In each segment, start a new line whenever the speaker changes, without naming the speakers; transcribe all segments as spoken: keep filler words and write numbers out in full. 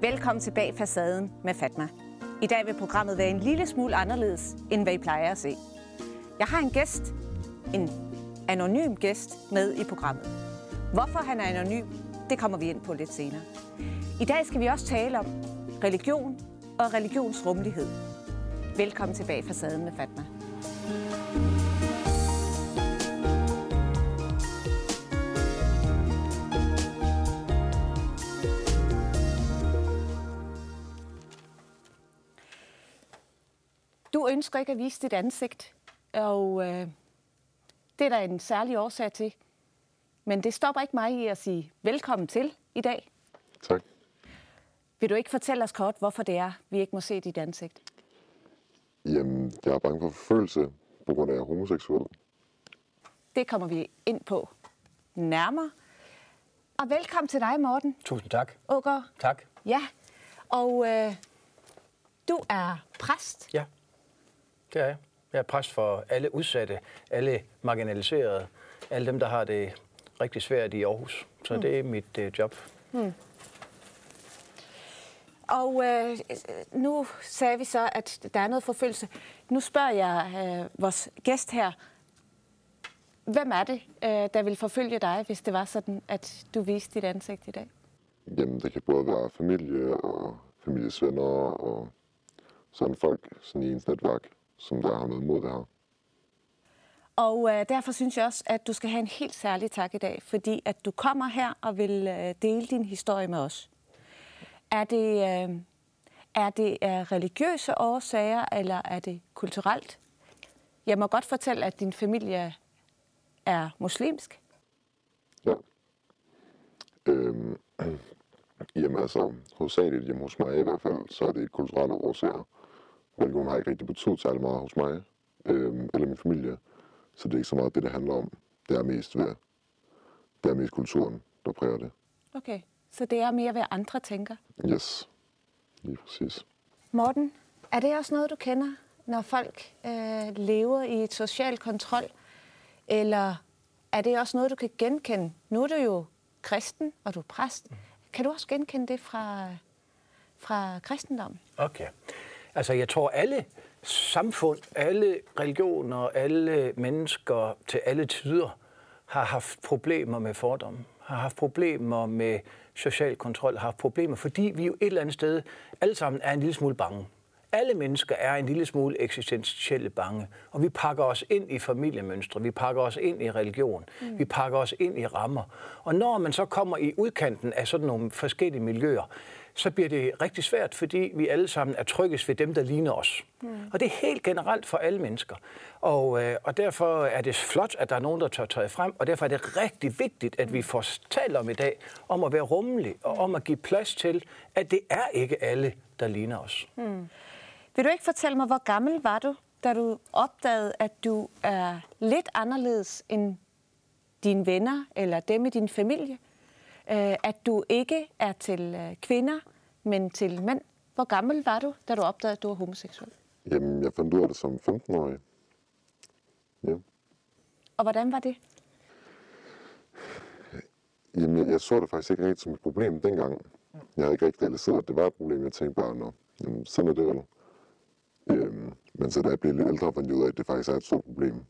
Velkommen til Bag Facaden med Fatma. I dag vil programmet være en lille smule anderledes, end hvad I plejer at se. Jeg har en gæst, en anonym gæst, med i programmet. Hvorfor han er anonym, det kommer vi ind på lidt senere. I dag skal vi også tale om religion og religionsrummelighed. Velkommen til Bag Facaden med Fatma. Du ønsker ikke at vise dit ansigt, og øh, det er der en særlig årsag til. Men det stopper ikke mig i at sige velkommen til i dag.
Tak.
Vil du ikke fortælle os kort, hvorfor det er, vi ikke må se dit ansigt?
Jamen, jeg er bange for forfølgelse på grund af, at jeg er homoseksuel.
Det kommer vi ind på nærmere. Og velkommen til dig, Morten.
Tusind tak.
Aagaard.
Tak.
Ja, og øh, du er præst.
Ja, det er jeg. Jeg er præst for alle udsatte, alle marginaliserede, alle dem, der har det rigtig svært i Aarhus. Så mm. det er mit øh, job. Mm.
Og øh, nu sagde vi så, at der er noget forfølgelse. Nu spørger jeg øh, vores gæst her, hvem er det, øh, der vil forfølge dig, hvis det var sådan, at du viste dit ansigt i dag?
Jamen, det kan både være familie og families venner og sådan folk sådan i ens netværk, som der har noget mod det her.
Og øh, derfor synes jeg også, at du skal have en helt særlig tak i dag, fordi at du kommer her og vil øh, dele din historie med os. Er det, øh, er det af religiøse årsager, eller er det kulturelt? Jeg må godt fortælle, at din familie er muslimsk.
Ja. Øhm, jamen altså, hovedsageligt hjemme hos mig i hvert fald, så er det kulturelle årsager. Religion har ikke rigtig betydet særlig meget hos mig, øhm, eller min familie. Så det er ikke så meget det, det handler om. Det er mest ved, det er mest kulturen, der præger det.
Okay, så det er mere, hvad andre tænker?
Yes, lige præcis.
Morten, er det også noget, du kender, når folk øh, lever i et social kontrol? Eller er det også noget, du kan genkende? Nu er du jo kristen, og du er præst. Kan du også genkende det fra, fra kristendommen?
Okay. Altså, jeg tror, alle samfund, alle religioner, alle mennesker til alle tider har haft problemer med fordomme, har haft problemer med social kontrol, har haft problemer, fordi vi jo et eller andet sted alle sammen er en lille smule bange. Alle mennesker er en lille smule eksistentielle bange, og vi pakker os ind i familiemønstre, vi pakker os ind i religion, mm. vi pakker os ind i rammer. Og når man så kommer i udkanten af sådan nogle forskellige miljøer, så bliver det rigtig svært, fordi vi alle sammen er tryggest ved dem, der ligner os. Mm. Og det er helt generelt for alle mennesker. Og, øh, og derfor er det flot, at der er nogen, der tør træde frem, og derfor er det rigtig vigtigt, at vi får talt om i dag, om at være rummelig, og om at give plads til, at det er ikke alle, der ligner os.
Mm. Vil du ikke fortælle mig, hvor gammel var du, da du opdagede, at du er lidt anderledes end dine venner, eller dem i din familie? At du ikke er til kvinder, men til mænd. Hvor gammel var du, da du opdagede, at du var homoseksuel?
Jamen, jeg fandt ud af det som femten-årig. Ja.
Og hvordan var det?
Jamen, jeg, jeg så det faktisk ikke rigtig som et problem dengang. Jeg havde ikke rigtig realiseret, at det var et problem. Jeg tænkte bare, nå, jamen, sådan er det vel. Øhm, men så da jeg blev lidt ældre, fandt jeg ud af, at det faktisk er et stort problem.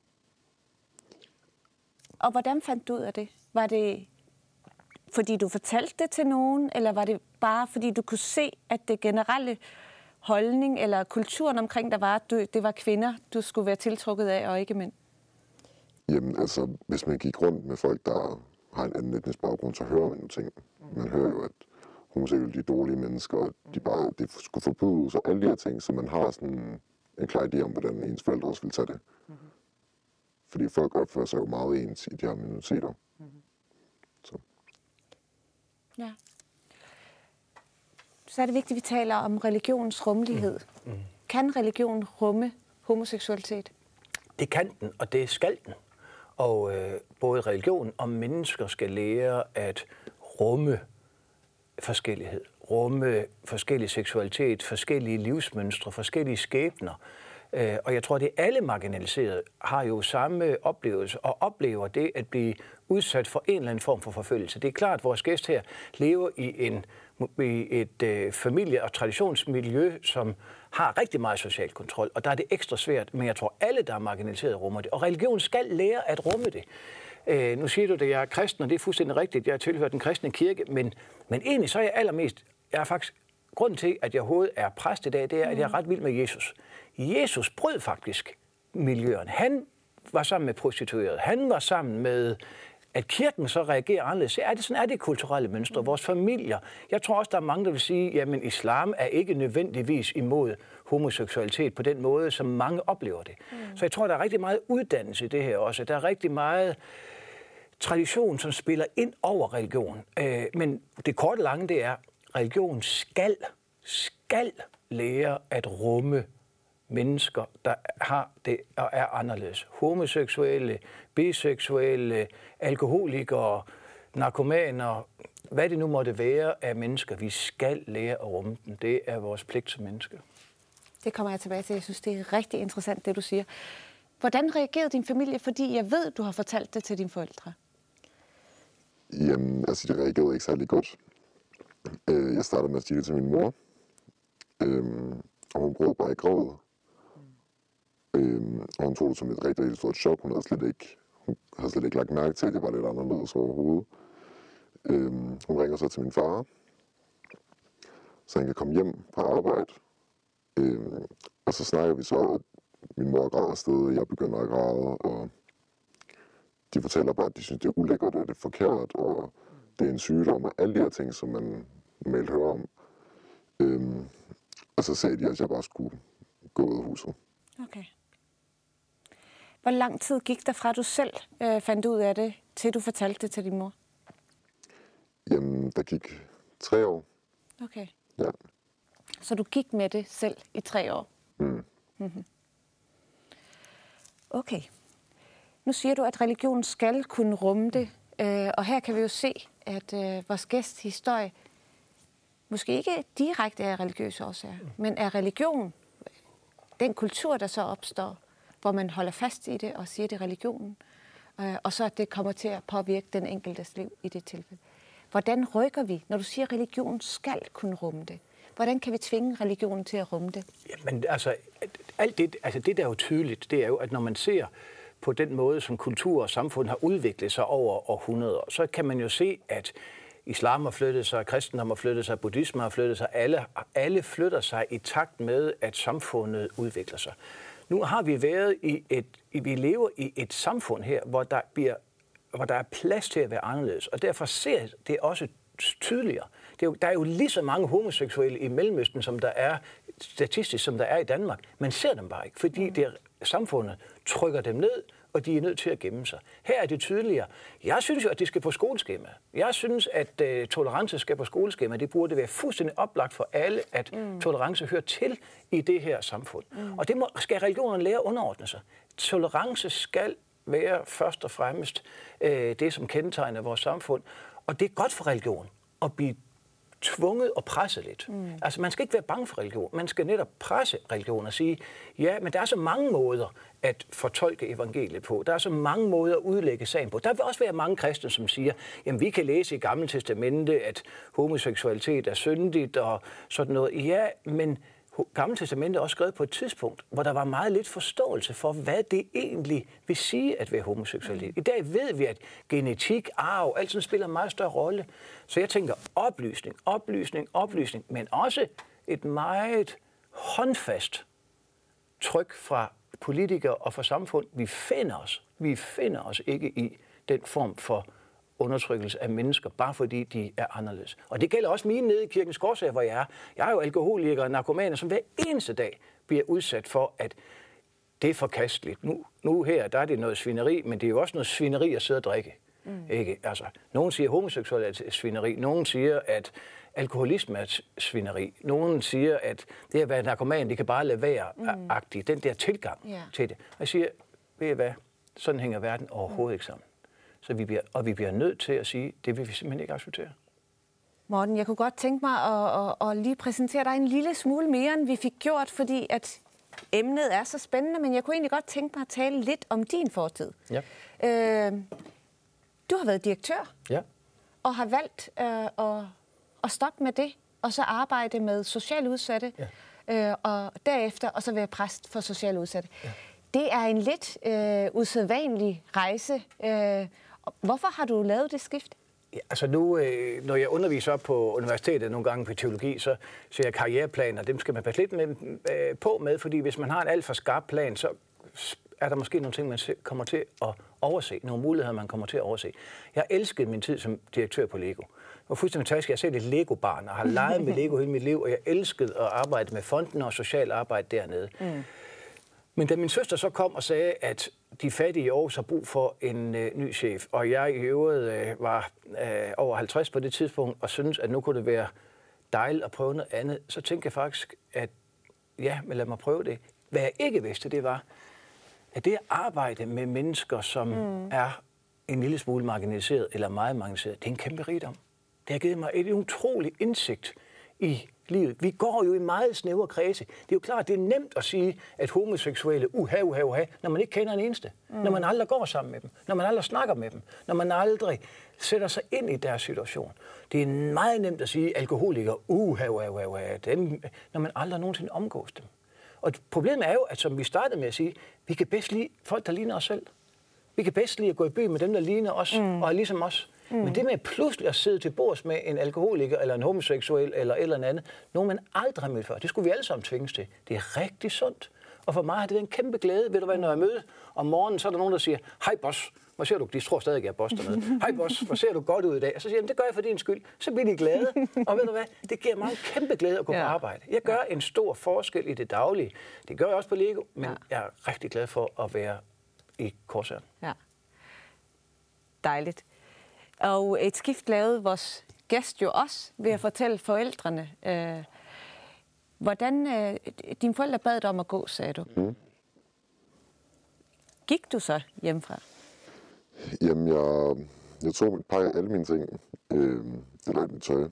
Og hvordan fandt du ud af det? Var det fordi du fortalte det til nogen, eller var det bare fordi du kunne se, at det generelle holdning eller kulturen omkring der var, at du, det var kvinder, du skulle være tiltrukket af, og ikke mænd?
Jamen altså, hvis man gik rundt med folk, der har en anden etnisk baggrund, så hører man jo ting. Man hører jo, at homoseksuelle er dårlige mennesker, og de bare, det skulle forbydes, og alle de her ting, så man har sådan en klar idé om, hvordan ens forældre også vil tage det. Mm-hmm. Fordi folk opfører sig jo meget ens i de her minoriteter. Mm-hmm. Så.
Ja. Så er det vigtigt, at vi taler om religionens rummelighed. Mm. Mm. Kan religion rumme homoseksualitet?
Det kan den, og det skal den. Og øh, både religion og mennesker skal lære at rumme forskellighed, rumme forskellig seksualitet, forskellige livsmønstre, forskellige skæbner. Øh, og jeg tror, at det alle marginaliserede har jo samme oplevelse og oplever det at blive udsat for en eller anden form for forfølgelse. Det er klart, at vores gæst her lever i en i et øh, familie- og traditionsmiljø, som har rigtig meget social kontrol, og der er det ekstra svært, men jeg tror, alle, der er marginaliseret, rummer det. Og religion skal lære at rumme det. Øh, nu siger du det, jeg er kristen, og det er fuldstændig rigtigt. Jeg har tilhørt den kristne kirke, men, men egentlig så er jeg allermest, jeg er faktisk, grunden til, at jeg overhovedet er præst i dag, det er, at jeg er ret vild med Jesus. Jesus brød faktisk miljøerne. Han var sammen med prostituerede. Han var sammen med, at kirken så reagerer anderledes. Så er det sådan, er det kulturelle mønstre. Vores familier. Jeg tror også, der er mange, der vil sige, jamen islam er ikke nødvendigvis imod homoseksualitet på den måde, som mange oplever det. Mm. Så jeg tror, der er rigtig meget uddannelse i det her også. Der er rigtig meget tradition, som spiller ind over religion. Øh, men det korte lange, det er, religion skal, skal lære at rumme mennesker, der har det og er anderledes. Homoseksuelle, biseksuelle, alkoholikere, narkomaner, hvad det nu måtte være af mennesker. Vi skal lære at rumme dem. Det er vores pligt som mennesker.
Det kommer jeg tilbage til. Jeg synes, det er rigtig interessant, det du siger. Hvordan reagerede din familie? Fordi jeg ved, du har fortalt det til dine forældre.
Jamen, altså, de reagerede ikke særlig godt. Jeg startede med at sige det til min mor, og hun brød bare i grådet. Og hun tog det som et rigtig, rigtig stort chok. Hun havde slet ikke, hun havde slet ikke lagt mærke til, at det var lidt anderledes overhovedet. Hun ringer så til min far, så han kan komme hjem fra arbejde. Og så snakker vi så, at min mor græder afsted, og jeg begynder at græde, og de fortæller bare, at de synes, det er ulækkert, og det er forkert, og det er en sygdom, og alle de her ting, som man normalt hører om. Øhm, og så sagde de, at jeg bare skulle gå ud af huset.
Okay. Hvor lang tid gik der fra, at du selv øh, fandt ud af det, til du fortalte det til din mor?
Jamen, der gik tre år.
Okay.
Ja.
Så du gik med det selv i tre år?
Mm.
Mm-hmm. Okay. Nu siger du, at religion skal kunne rumme det. Øh, og her kan vi jo se, at øh, vores gæsts historie måske ikke direkte er religiøse årsager, men er religion, den kultur, der så opstår, hvor man holder fast i det og siger, det er religionen, øh, og så at det kommer til at påvirke den enkeltes liv i det tilfælde. Hvordan rykker vi, når du siger, at religion skal kunne rumme det? Hvordan kan vi tvinge religionen til at rumme det?
Jamen, altså, alt det, altså det, der er jo tydeligt, det er jo, at når man ser på den måde, som kultur og samfund har udviklet sig over århundreder, så kan man jo se, at islam har flyttet sig, kristendom har flyttet sig, buddhisme har flyttet sig. Alle, alle flytter sig i takt med, at samfundet udvikler sig. Nu har vi været i et, vi lever i et samfund her, hvor der, bliver, hvor der er plads til at være anderledes, og derfor ser det også tydeligere. Det er jo, der er jo lige så mange homoseksuelle i Mellemøsten, som der er statistisk, som der er i Danmark. Man ser dem bare ikke, fordi det er, samfundet trykker dem ned, og de er nødt til at gemme sig. Her er det tydeligere. Jeg synes jo, at det skal på skoleskema. Jeg synes, at uh, tolerance skal på skoleskema. Det burde være fuldstændig oplagt for alle, at mm. tolerance hører til i det her samfund. Mm. Og det må, skal religionerne lære at underordne sig. Tolerance skal være først og fremmest uh, det, som kendetegner vores samfund. Og det er godt for religion at blive tvunget og presset lidt. Mm. Altså, man skal ikke være bange for religion. Man skal netop presse religion og sige, ja, men der er så mange måder at fortolke evangeliet på. Der er så mange måder at udlægge sagen på. Der vil også være mange kristne, som siger, jamen, vi kan læse i Gamle Testamente, at homoseksualitet er syndigt og sådan noget. Ja, men Gamle Testamente er også skrevet på et tidspunkt, hvor der var meget lidt forståelse for, hvad det egentlig vil sige at være homoseksualitet. I dag ved vi, at genetik, arv, alt sådan spiller en meget større rolle. Så jeg tænker oplysning, oplysning, oplysning, men også et meget håndfast tryk fra politikere og fra samfund. Vi finder os, vi finder os ikke i den form for undertrykkelse af mennesker, bare fordi de er anderledes. Og det gælder også mine nede i Kirkens Korshær, hvor jeg er. Jeg er jo alkoholiker og narkomaner, som hver eneste dag bliver udsat for, at det er forkasteligt. Nu, nu her, der er det noget svineri, men det er jo også noget svineri at sidde og drikke. Mm. Ikke? Altså, nogen siger, at homoseksuel er svineri. Nogen siger, at alkoholisme er svineri. Nogen siger, at det at være narkoman, det kan bare lade være-agtigt. Mm. Den der tilgang yeah. til det. Og jeg siger, ved I hvad? Sådan hænger verden overhovedet mm. ikke sammen. Så vi bliver, og vi bliver nødt til at sige, det vil vi simpelthen ikke acceptere.
Morten, jeg kunne godt tænke mig at, at, at lige præsentere dig en lille smule mere, end vi fik gjort, fordi at emnet er så spændende, men jeg kunne egentlig godt tænke mig at tale lidt om din fortid.
Ja.
Øh, du har været direktør,
ja.
og har valgt øh, at at stoppe med det, og så arbejde med socialt udsatte, ja. øh, og derefter og så være præst for socialt udsatte. Ja. Det er en lidt øh, usædvanlig rejse. Øh, hvorfor har du lavet det skift?
Ja, altså nu, øh, når jeg underviser på universitetet nogle gange på teologi, så ser jeg karriereplaner. Dem skal man passe lidt med, øh, på med, fordi hvis man har en alt for skarp plan, så er der måske nogle ting, man kommer til at overse. Nogle muligheder, man kommer til at overse. Jeg elskede min tid som direktør på Lego. Det var fuldstændig fantastisk. Jeg er selv et Lego-barn og har leget med Lego hele mit liv, og jeg elskede at arbejde med fonden og social arbejde dernede. Mm. Men da min søster så kom og sagde, at de fattige i Aarhus har brug for en øh, ny chef, og jeg i øvrigt øh, var øh, over halvtreds på det tidspunkt, og syntes, at nu kunne det være dejligt at prøve noget andet, så tænkte jeg faktisk, at ja, men lad mig prøve det. Hvad jeg ikke vidste, det var, at det at arbejde med mennesker, som mm. er en lille smule marginaliseret eller meget marginaliseret, det er en kæmpe rigdom. Det har givet mig et utroligt indsigt i livet. Vi går jo i meget snævre kredse. Det er jo klart, det er nemt at sige, at homoseksuelle, uha, uha, uha, når man ikke kender en eneste. Mm. Når man aldrig går sammen med dem. Når man aldrig snakker med dem. Når man aldrig sætter sig ind i deres situation. Det er meget nemt at sige, alkoholikere, uha, uha, uha, uha, dem, når man aldrig nogensinde omgås dem. Og problemet er jo, at som vi startede med at sige, vi kan bedst lide folk, der ligner os selv. Vi kan bedst lide at gå i by med dem, der ligner os mm. og er ligesom os. Mm. Men det med pludselig at sidde til bords med en alkoholiker eller en homoseksuel eller et eller andet, nogen man aldrig har mødt før, det skulle vi alle sammen tvinges til. Det er rigtig sundt. Og for mig har det været en kæmpe glæde. Ved du hvad, når jeg møder om morgenen, så er der nogen, der siger, hej boss, hvor ser du, de tror stadig, jeg er boss dernede. Hej boss, hvor ser du godt ud i dag? Og så siger jeg, det gør jeg for din skyld. Så bliver de glade. Og ved du hvad, det giver mig en kæmpe glæde at gå ja. på arbejde. Jeg gør en stor forskel i det daglige. Det gør jeg også på Lego, men ja. jeg er rigtig glad for at være i Korsøren. Ja.
Dejligt. Og et skift lavede vores gæst jo også ved at fortælle forældrene. Øh, hvordan øh, dine forældre bad dig om at gå, sagde du. Mm. Gik du så hjemmefra?
Jamen, jeg, jeg tog et par af alle mine ting, øh, eller mit tøj,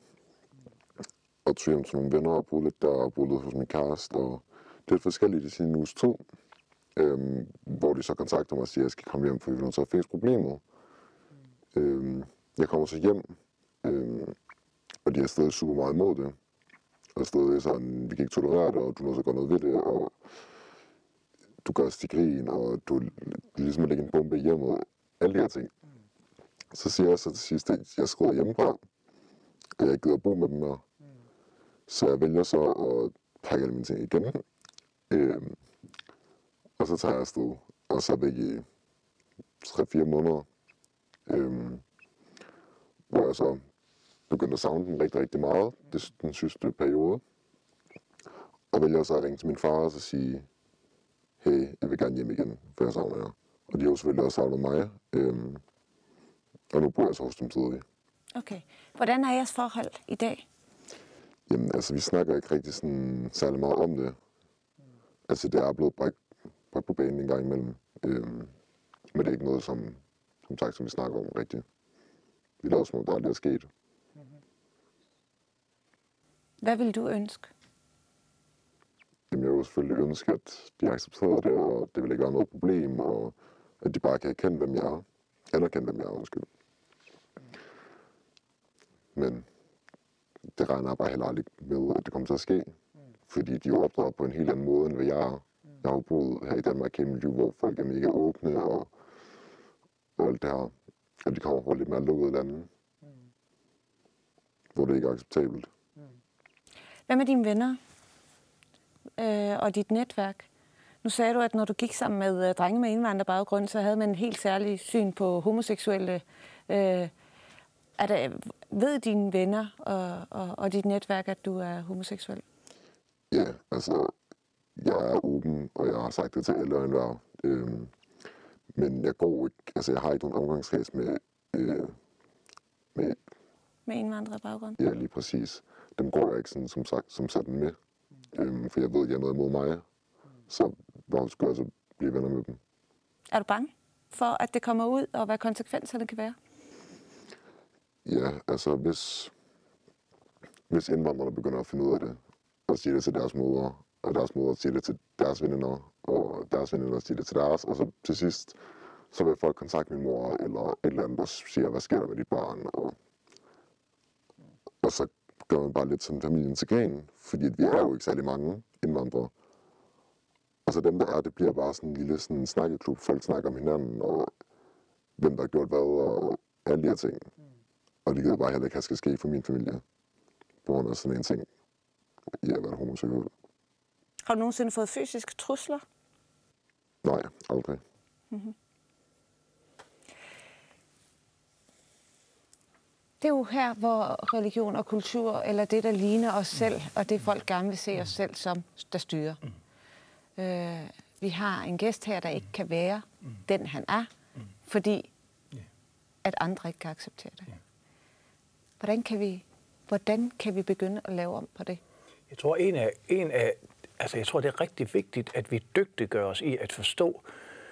og tog hjem til nogle venner og boede lidt der, og boede lidt hos min kæreste, og det er forskelligt i sin uges to, øh, hvor de så kontakter mig og siger, at jeg skal komme hjem, for vi vil så fikse problemet. Øh, jeg kommer så hjem, øh, og de er stadig super meget imod det, og stadig sådan, vi kan ikke tolerere det, og du må så gøre noget ved det, og du gør os til grin, og du ligesom at lægge en bombe i hjemmet, alle de her ting. Så siger jeg så til sidst, at jeg skrider hjemmefra, og jeg gider at bo med dem mere. Så jeg vælger så at pakke alle mine ting igen, øh, og så tager jeg afsted, og så er væk i tre fire måneder, øh, hvor jeg så begyndte at savne den rigtig, rigtig meget, det, den sidste periode, og vælger så at ringe til min far og så sige, hey, jeg vil gerne hjem igen, for jeg savner jer. Og de har jo selvfølgelig også savnet mig, øhm, og nu bor jeg så hos dem tidligt.
Okay. Hvordan er jeres forhold i dag?
Jamen, altså, vi snakker ikke rigtig sådan særlig meget om det. Altså, det er blevet bragt på banen en gang imellem. Øhm, men det er ikke noget, som, som sagt, som vi snakker om rigtigt. Vi lader som om, der aldrig er sket.
Hvad vil du ønske?
Jamen, jeg vil selvfølgelig ønske, at de accepterer det, og det vil ikke være noget problem, og at de bare kan erkende, hvem jeg er. Anerkende, hvem jeg er, undskyld. Men det regner jeg bare heller aldrig med, at det kommer til at ske. Fordi de er jo opdraget på en helt anden måde, end hvad jeg er. Jeg har jo boet her i Danmark hele mit liv, hvor folk er mega åbne, og, og alt det her. Og de kommer fra lidt mere lukkede lande, hvor det ikke er acceptabelt.
Hvad med dine venner øh, og dit netværk? Nu sagde du, at når du gik sammen med øh, drenge med indvandrerbaggrund, så havde man en helt særlig syn på homoseksuelle. Øh, er der, ved dine venner og, og, og dit netværk, at du er homoseksuel?
Ja, altså, jeg er åben, og jeg har sagt det til alle og enhver. Øhm, men jeg går ikke, altså jeg har ikke nogen omgangskreds med, øh, med...
Med indvandrerbaggrund?
Ja, lige præcis. Dem går jeg ikke sådan, som sagt, som sådan med. Øhm, for jeg ved, at jeg er noget imod mig. Så hvorfor skulle jeg så blive venner med dem?
Er du bange for, at det kommer ud, og hvad konsekvenserne kan være?
Ja, altså hvis, hvis indvandrerne begynder at finde ud af det, og sige det til deres mødre, og deres mødre siger det til deres veninder, og deres veninder siger det til deres, og så til sidst, så vil folk kontakte min mor, eller et eller andet, der siger, hvad sker der med dit barn, og, og så gør man bare lidt som familien til gren, fordi vi er jo ikke særlig mange indvandrere. Og så dem, der er, det bliver bare sådan en lille sådan snakkeklub. Folk snakker om hinanden, og hvem der har gjort hvad, og alle de her ting. Og det gider bare heller ikke, at skal ske for min familie. På grund af sådan en ting, i at være homoseksuel.
Har du nogensinde fået fysiske trusler?
Nej, aldrig.
Mm-hmm. Det er jo her, hvor religion og kultur, eller det, der ligner os selv, og det folk gerne vil se os selv som, der styrer. Mm. Øh, vi har en gæst her, der ikke kan være mm. den, han er, mm. fordi yeah. at andre ikke kan acceptere det. Yeah. Hvordan kan vi, hvordan kan vi begynde at lave om på det?
Jeg tror, en af, en af, altså jeg tror, det er rigtig vigtigt, at vi dygtiggør os i at forstå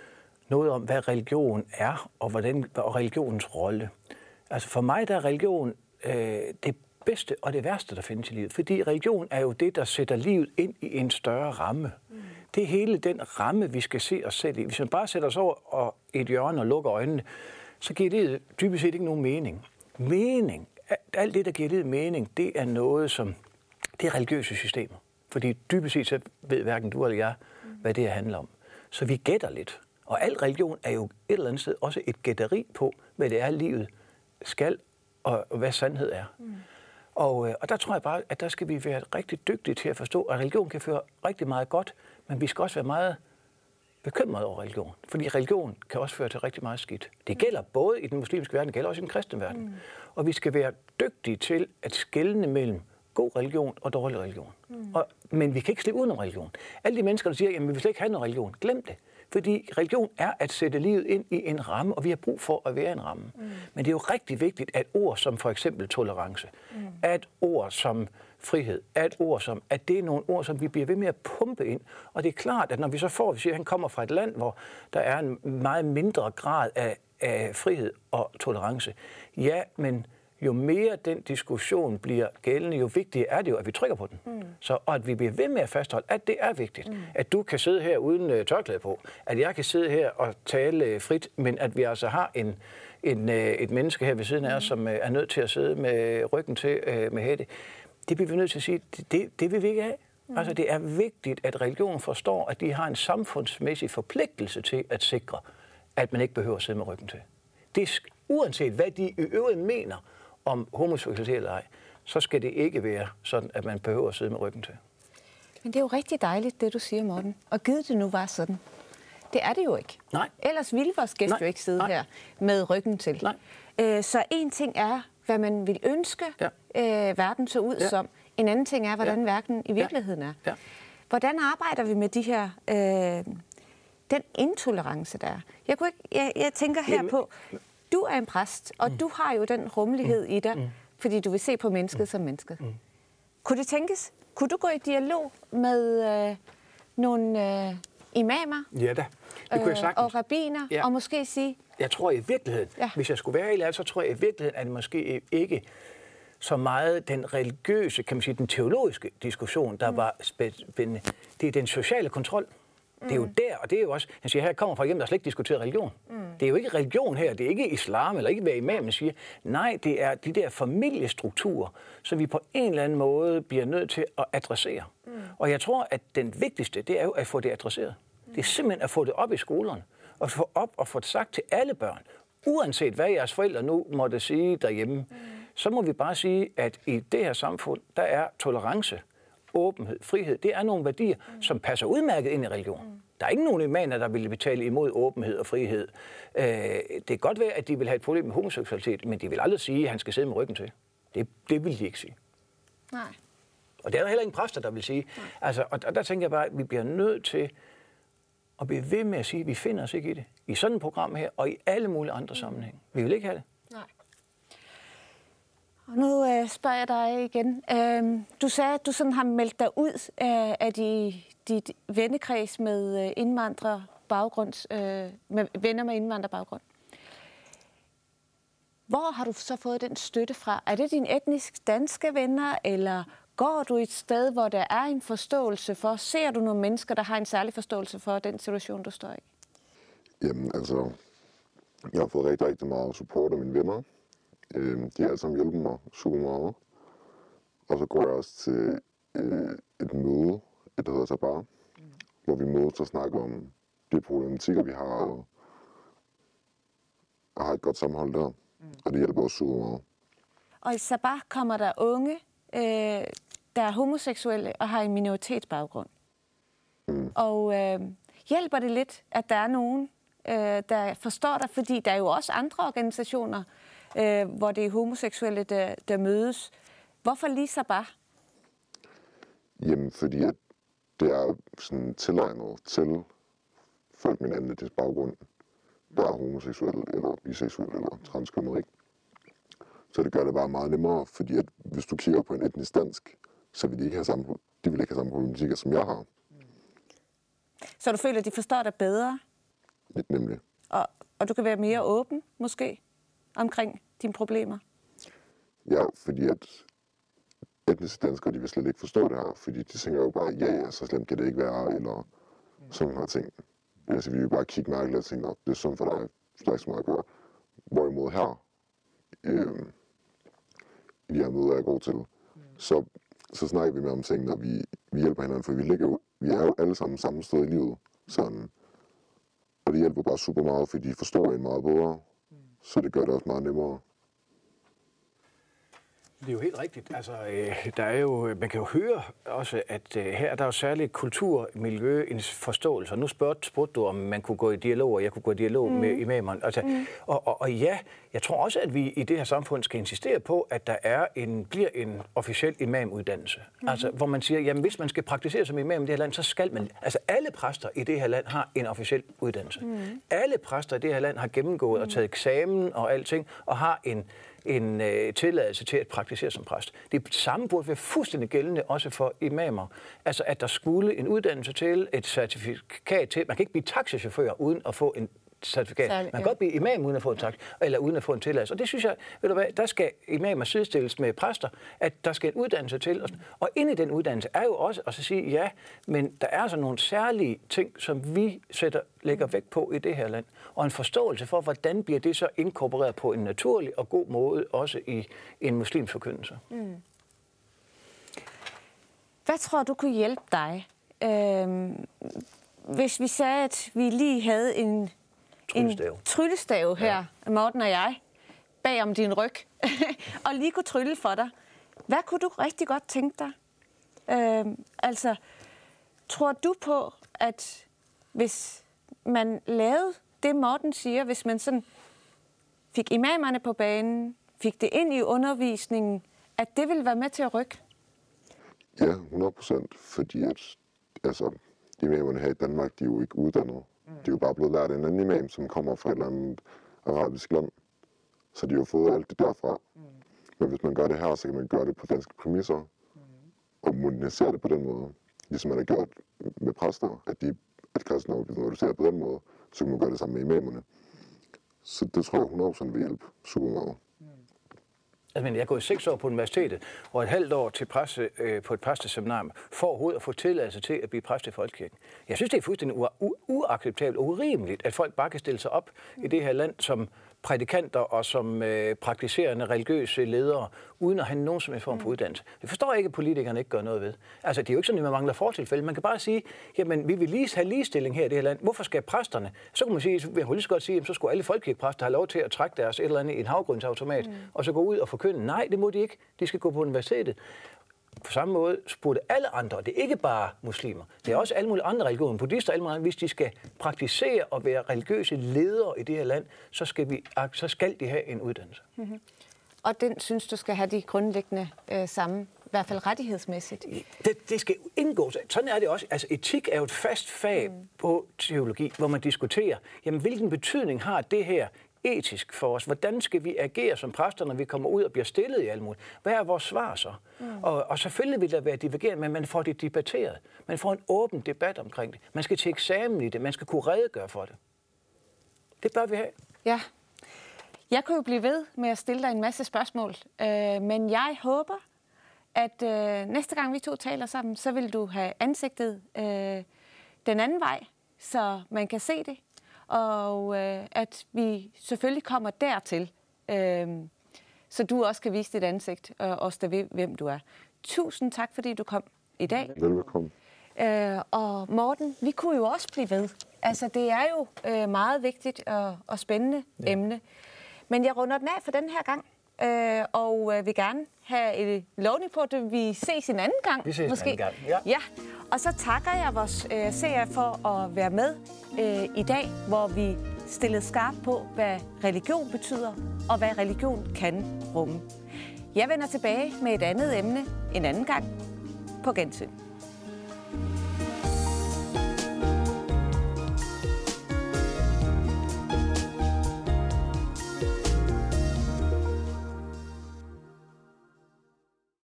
noget om, hvad religion er, og, hvordan, og religionens rolle. Altså for mig der er religion øh, det bedste og det værste, der findes i livet. Fordi religion er jo det, der sætter livet ind i en større ramme. Mm. Det er hele den ramme, vi skal se os selv i. Hvis man bare sætter os over og et hjørne og lukker øjnene, så giver det dybest set ikke nogen mening. Mening, alt det, der giver livet mening, det er noget, som det er religiøse systemer. Fordi dybest set så ved hverken du eller jeg, hvad det her handler om. Så vi gætter lidt. Og al religion er jo et eller andet sted også et gætteri på, hvad det er, livet skal, og, og hvad sandhed er. Mm. Og, og der tror jeg bare, at der skal vi være rigtig dygtige til at forstå, at religion kan føre rigtig meget godt, men vi skal også være meget bekymrede over religion. Fordi religion kan også føre til rigtig meget skidt. Det gælder både i den muslimske verden, det gælder også i den kristne verden. Mm. Og vi skal være dygtige til at skelne mellem god religion og dårlig religion. Mm. Og, men vi kan ikke slippe udenom religion. Alle de mennesker, der siger, at vi vil slet ikke have noget religion, glem det. Fordi religion er at sætte livet ind i en ramme, og vi har brug for at være en ramme. Mm. Men det er jo rigtig vigtigt, at ord som for eksempel tolerance, mm. at ord som frihed, at ord som, at det er nogle ord, som vi bliver ved med at pumpe ind. Og det er klart, at når vi så får, vi siger, at han kommer fra et land, hvor der er en meget mindre grad af, af frihed og tolerance. Ja, men jo mere den diskussion bliver gældende, jo vigtigere er det jo, at vi trykker på den. Mm. Så, og at vi bliver ved med at fastholde, at det er vigtigt. Mm. At du kan sidde her uden uh, tørklæde på. At jeg kan sidde her og tale uh, frit, men at vi altså har en, en, uh, et menneske her ved siden af os, som uh, er nødt til at sidde med ryggen til uh, med hætte. Det bliver vi nødt til at sige, det, det, det vil vi ikke have. Mm. Altså det er vigtigt, at religionen forstår, at de har en samfundsmæssig forpligtelse til at sikre, at man ikke behøver at sidde med ryggen til. Det er uanset, hvad de i øvrigt mener om homoseksualitet eller ej, så skal det ikke være sådan, at man behøver at sidde med ryggen til.
Men det er jo rigtig dejligt, det du siger, Morten. Og givet det nu var sådan. Det er det jo ikke.
Nej.
Ellers ville vores gæst
Nej.
jo ikke sidde
Nej.
her med ryggen til.
Nej.
Øh, så en ting er, hvad man vil ønske, ja. øh, verden så ud ja. som. En anden ting er, hvordan ja. verden i virkeligheden er.
Ja.
Hvordan arbejder vi med de her, øh, den intolerance, der er? Jeg, kunne ikke, jeg, jeg tænker her Jamen. på, du er en præst, og mm. du har jo den rummelighed mm. i dig, mm. fordi du vil se på mennesket mm. som mennesket. Mm. Kunne det tænkes? Kunne du gå i dialog med øh, nogle øh, imamer?
Ja da, det kunne jeg sagtens.
Og rabbiner, ja. og måske sige...
Jeg tror i virkeligheden, ja. hvis jeg skulle være helt ærlig, så tror jeg i virkeligheden, at det måske ikke så meget den religiøse, kan man sige, den teologiske diskussion, der mm. var spændende. Det er den sociale kontrol. Det er jo der, og det er jo også, han siger, her kommer fra hjem, der slet ikke diskuterer religion. Mm. Det er jo ikke religion her, det er ikke islam, eller ikke hvad imamen siger. Nej, det er de der familiestrukturer, som vi på en eller anden måde bliver nødt til at adressere. Mm. Og jeg tror, at den vigtigste, det er jo at få det adresseret. Mm. Det er simpelthen at få det op i skolerne, og få op og få det sagt til alle børn, uanset hvad jeres forældre nu måtte sige derhjemme. Mm. Så må vi bare sige, at i det her samfund, der er tolerance, åbenhed, frihed, det er nogle værdier, mm. som passer udmærket ind i religion. Mm. Der er ikke nogen imamer, der vil betale imod åbenhed og frihed. Øh, det kan godt være, at de vil have et problem med homoseksualitet, men de vil aldrig sige, at han skal sidde med ryggen til. Det, det vil de ikke sige.
Nej.
Og det er der heller ingen præster, der vil sige. Altså, og der, der tænker jeg bare, at vi bliver nødt til at blive ved med at sige, at vi finder os ikke i det. I sådan et program her, og i alle mulige andre mm. sammenhænge. Vi vil ikke have det.
Nej. Og nu øh, spørger jeg dig igen. Øh, du sagde, at du sådan har meldt dig ud af, af de, dit vennekreds med indvandrerbaggrund, øh, med venner med indvandrerbaggrund. Hvor har du så fået den støtte fra? Er det dine etnisk danske venner, eller går du et sted, hvor der er en forståelse for? Ser du nogle mennesker, der har en særlig forståelse for den situation, du står i?
Jamen, altså, jeg har fået rigtig, rigtig meget support af mine venner. De har alle sammen hjulpet mig super meget. Og så går jeg også til øh, et møde, der hedder Sabar, mm. hvor vi mødes og snakker om de problematikker, vi har, og, og har et godt sammenhold der. Mm. Og det hjælper også super meget.
Og i Sabar kommer der unge, øh, der er homoseksuelle og har en minoritetsbaggrund. Mm. Og øh, hjælper det lidt, at der er nogen, øh, der forstår dig, fordi der er jo også andre organisationer, øh, hvor det er homoseksuelle, der, der mødes. Hvorfor lige Sabar?
Jamen, fordi at det er sådan tilegnet til folk med en anden etnisk baggrund, der er homoseksuelle, eller biseksuelle, eller transkønnet, ikke? Så det gør det bare meget nemmere, fordi at hvis du kigger på en etnisk dansk, så vil de ikke have samme, de vil ikke have samme problematikker, som jeg har.
Så du føler, at de forstår dig bedre?
Lidt nemlig.
Og, og du kan være mere åben, måske, omkring dine problemer?
Ja, fordi at etniske danskere, de vil slet ikke forstå det her, fordi de tænker jo bare, ja, ja, så slemt kan det ikke være, eller sådan nogle ting. Altså, vi vil bare kigge mærkeligt og tænke, det er sådan for dig, så der er ikke så meget at gøre. Hvorimod her, øh, i de her møder, jeg går til, så, så snakker vi med om ting, når vi, vi hjælper hinanden, for vi, ligger jo, vi er jo alle sammen samme sted i livet. Sådan. Og det hjælper bare super meget, fordi de forstår en meget bedre, så det gør det også meget nemmere.
Det er jo helt rigtigt. Altså, øh, der er jo, man kan jo høre også, at øh, her er der jo særligt kultur, miljø, en forståelse. Og nu spurgte, spurgte du, om man kunne gå i dialog, og jeg kunne gå i dialog mm. med imamerne. Altså, mm. og, og, og ja, jeg tror også, at vi i det her samfund skal insistere på, at der er en, bliver en officiel imamuddannelse. Mm. Altså, hvor man siger, jamen hvis man skal praktisere som imam i det her land, så skal man... Altså, alle præster i det her land har en officiel uddannelse. Mm. Alle præster i det her land har gennemgået mm. og taget eksamen og alting, og har en... en øh, tilladelse til at praktisere som præst. Det samme burde være fuldstændig gældende også for imamer. Altså, at der skulle en uddannelse til, et certifikat til. Man kan ikke blive taxichauffør uden at få en certifikat. Særlig, man kan ja. godt blive imam uden at få en tax, eller uden at få en tilladelse. Og det synes jeg, ved du hvad, der skal imamer sidestilles med præster, at der skal en uddannelse til. Og inde i den uddannelse er jo også at sige, ja, men der er altså nogle særlige ting, som vi sætter, lægger vægt på i det her land. Og en forståelse for, hvordan bliver det så inkorporeret på en naturlig og god måde, også i en muslimsk forkyndelse. Mm.
Hvad tror du kunne hjælpe dig, øhm, hvis vi sagde, at vi lige havde en
Tryllestav.
En tryllestav her, ja. Morten og jeg, bag om din ryg, og lige kunne trylle for dig. Hvad kunne du rigtig godt tænke dig? Øhm, altså, tror du på, at hvis man lavede det, Morten siger, hvis man sådan fik imamerne på banen, fik det ind i undervisningen, at det ville være med til at rykke?
Ja, hundrede procent, fordi at, altså, imamerne her i Danmark, de er jo ikke uddannede. De er jo bare blevet lært af en anden imam, som kommer fra et eller andet arabisk land. Så de har jo fået alt det derfra. Mm. Men hvis man gør det her, så kan man gøre det på danske præmisser. Mm. Og modernisere det på den måde. Ligesom man har gjort med præster, at, de, at kristne bliver moderniseret på den måde, så kan man gøre det sammen med imamerne. Så det tror jeg hundrede procent vil hjælpe super meget.
Altså, jeg har gået seks år på universitetet, og et halvt år til præste, øh, på et præsteseminarium, for overhovedet at få tilladelse til at blive præst i folkekirken. Jeg synes, det er fuldstændig u- u- uacceptabelt og urimeligt, at folk bare kan stille sig op mm. i det her land som prædikanter og som øh, praktiserende religiøse ledere, uden at have nogen som en form for uddannelse. Det forstår jeg ikke, at politikerne ikke gør noget ved. Altså, det er jo ikke sådan, at man mangler fortilfælde. Man kan bare sige, jamen, vi vil lige have ligestilling her i det her land. Hvorfor skal præsterne? Så kunne man sige, jeg kunne lige så godt sige, jamen, så skulle alle folkekirkepræster have lov til at trække deres et eller andet i en havgrundsautomat, mm. og så gå ud og forkynde. Nej, det må de ikke. De skal gå på universitetet. På samme måde spurgte alle andre, det er ikke bare muslimer, det er også alle mulige andre religioner, buddhister og alle mulige andre, hvis de skal praktisere og være religiøse ledere i det her land, så skal, vi, så skal de have en uddannelse. Mm-hmm.
Og den synes du skal have de grundlæggende øh, samme, i hvert fald rettighedsmæssigt?
Det, det skal indgå. Sådan er det også. Altså etik er jo et fast fag mm. på teologi, hvor man diskuterer, jamen hvilken betydning har det her etisk for os? Hvordan skal vi agere som præster, når vi kommer ud og bliver stillet i alt muligt? Hvad er vores svar så? Mm. Og, og selvfølgelig vil der være divergerende, men man får det debatteret. Man får en åben debat omkring det. Man skal til eksamen i det. Man skal kunne redegøre for det. Det bør vi have.
Ja. Jeg kunne jo blive ved med at stille dig en masse spørgsmål, øh, men jeg håber, at øh, næste gang vi to taler sammen, så vil du have ansigtet øh, den anden vej, så man kan se det. Og øh, at vi selvfølgelig kommer dertil, øh, så du også kan vise dit ansigt, og også der ved, hvem du er. tusind tak, fordi du kom i dag.
Velbekomme.
Øh, og Morten, vi kunne jo også blive ved. Altså, det er jo øh, meget vigtigt og, og spændende ja. emne. Men jeg runder den af for den her gang, øh, og øh, vil gerne have et lovning på, at vi ses en anden gang.
Vi ses
måske.
en anden gang, ja.
ja. Og så takker jeg vores øh, seere for at være med øh, i dag, hvor vi stillede skarpt på, hvad religion betyder, og hvad religion kan rumme. Jeg vender tilbage med et andet emne en anden gang. På gensyn.